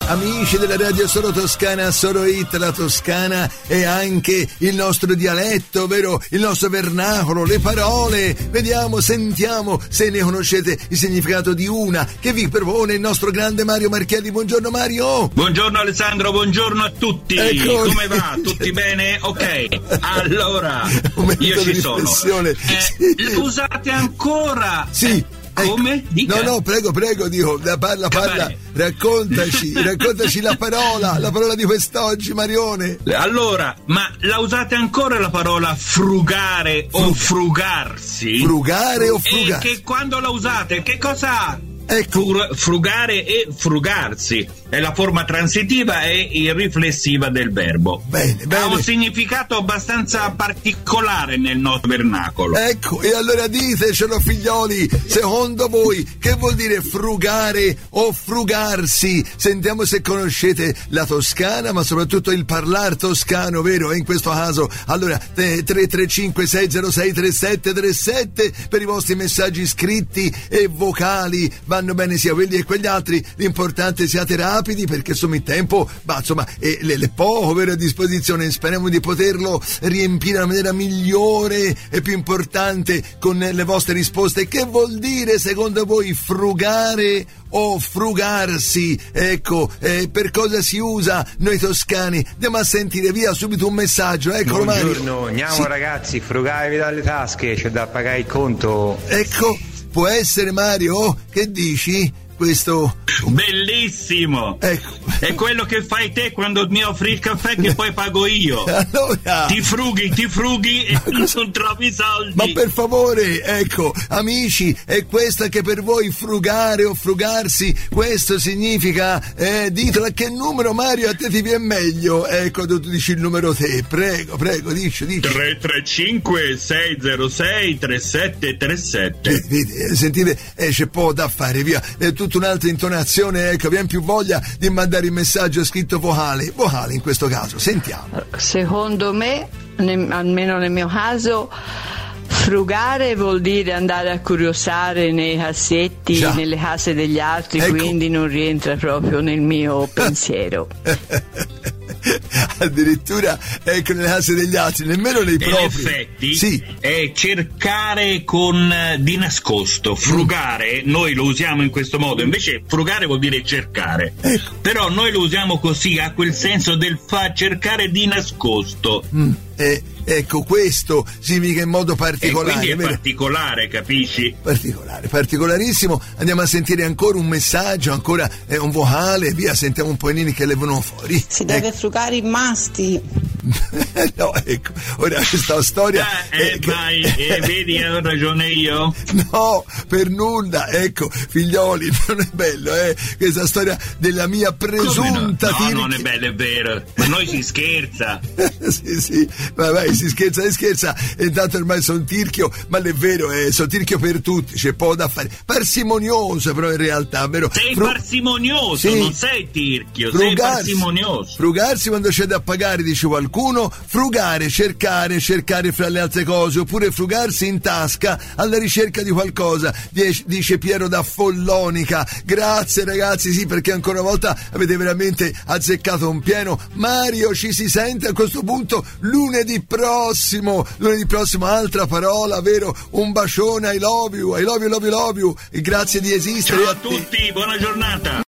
Amici della Radio Solo Toscana, Solo Hit, la Toscana è anche il nostro dialetto, vero? Il nostro vernacolo, le parole. Vediamo, sentiamo se ne conoscete il significato di una che vi propone il nostro grande Mario Marchielli. Buongiorno Mario. Buongiorno Alessandro, buongiorno a tutti. Ecco. Come va? Tutti bene? Ok. Allora, io ci sono. Usate ancora? Sì. Come? Dica. No, prego, dico, parla, raccontaci la parola di quest'oggi, Marione. Allora, ma la usate ancora la parola frugare o frugarsi? Frugare o frugarsi? E che quando la usate, che cosa ha? Ecco. Frugare e frugarsi è la forma transitiva e riflessiva del verbo. Bene. Ha un significato abbastanza particolare nel nostro vernacolo. Ecco, e allora ditecelo, figlioli, secondo voi che vuol dire frugare o frugarsi? Sentiamo se conoscete la toscana, ma soprattutto il parlar toscano, vero? E in questo caso, allora 335 606 3737 per i vostri messaggi scritti e vocali. Vanno bene sia quelli che quegli altri, l'importante siate rapidi perché insomma il tempo le poco vero a disposizione. Speriamo di poterlo riempire nella maniera migliore e più importante con le vostre risposte. Che vuol dire secondo voi frugare o frugarsi? Ecco, per cosa si usa noi toscani? Andiamo a sentire via subito un messaggio. Eccolo. Buongiorno, Mario. andiamo Sì. Ragazzi, frugatevi dalle tasche, c'è da pagare il conto. Ecco, può essere, Mario? Che dici? Questo bellissimo, ecco, è quello che fai te quando mi offri il caffè che poi pago io. Allora ti frughi e non trovi soldi. Ma per favore, ecco, amici, è questo che per voi frugare o frugarsi, questo significa, ditelo. A che numero, Mario, a te ti viene meglio? Ecco, tu dici il numero te, prego, dici 335 606 3737. Sentite, c'è poco da fare, via, tutta un'altra intonazione, ecco, viene più voglia di mandare il messaggio scritto vocale in questo caso. Sentiamo. Secondo me, almeno nel mio caso, frugare vuol dire andare a curiosare nei cassetti, nelle case degli altri, ecco. Quindi non rientra proprio nel mio pensiero. Addirittura, ecco, nelle case degli altri, nemmeno nei propri. In effetti, sì. È cercare di nascosto. Frugare noi lo usiamo in questo modo, invece frugare vuol dire cercare. Ecco. Però noi lo usiamo così, ha quel senso del cercare di nascosto. Ecco, questo significa in modo particolare. E quindi è particolare, capisci? Particolarissimo. Andiamo a sentire ancora un messaggio, ancora un vocale, via, sentiamo un po' i nini che le vengono fuori. Si deve frugare i masti. No, ecco, ora questa storia vedi, ho ragione io? No, per nulla, ecco, figlioli, non è bello, questa storia della mia presunta no, non è bello, è vero, ma noi si scherza. sì, vai, si scherza, e intanto ormai sono tirchio, ma è vero, sono tirchio per tutti, c'è poco da fare, parsimonioso però in realtà, vero? Sei parsimonioso, sì. Non sei tirchio, sei parsimonioso. Frugarsi quando c'è da pagare, dice qualcuno. Frugare, cercare fra le altre cose, oppure frugarsi in tasca alla ricerca di qualcosa, dice Piero da Follonica. Grazie ragazzi, sì, perché ancora una volta avete veramente azzeccato un pieno. Mario, ci si sente a questo punto lunedì prossimo, altra parola, vero? Un bacione, I love you, e grazie di esistere. Ciao a tutti, buona giornata.